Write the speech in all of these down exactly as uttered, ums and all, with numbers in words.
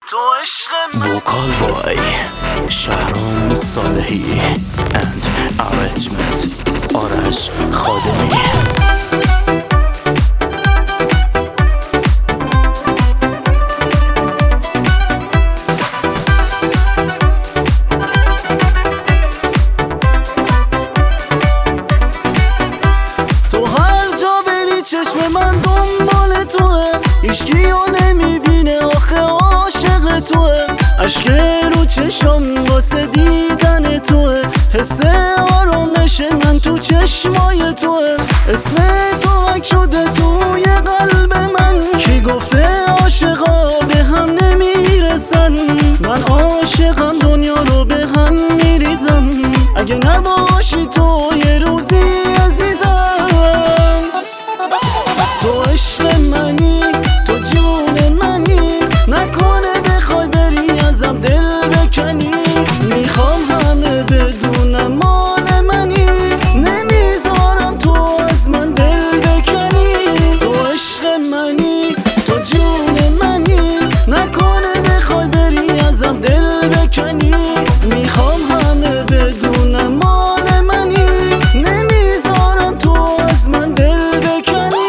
تو عشق وکال بای شهرام صالحی and arrangement آرش خادمی. چشم من دنبال توه، هیچکی رو نمیبینه آخه عاشق توه. عشق رو چشم واسه دیدن توه، حس آرامش من تو چشمای توه. اسم تو حک شده توی قلب من، کی گفته عاشقا به هم نمیرسن؟ من عاشقم دنیا رو به هم میریزم، اگه نباشی تو یه روزی عزیزم. تو عشق منی، تو جون منی، نکنه بخوای بری ازم دل بکنی. میخوام همه بدونم مال منی، نمیذارم تو از من دل بکنی. تو عشق منی، تو جون منی، نکنه بخوای بری ازم دل بکنی. میخوام همه بدونم مال منی، نمیذارم تو از من دل بکنی.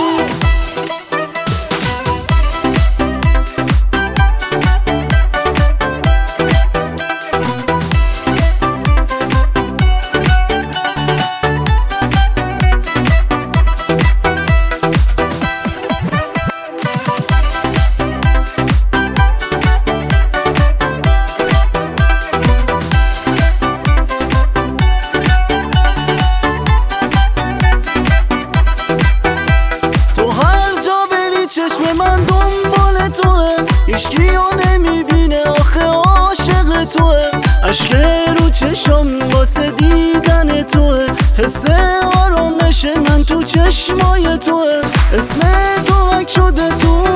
چشم من دنبال توه، هیچکی رو نمیبینه آخه عاشق توه. عشق رو چشم واسه دیدن توه، حس آرامش من تو چشمای توه. اسم تو حک شده تو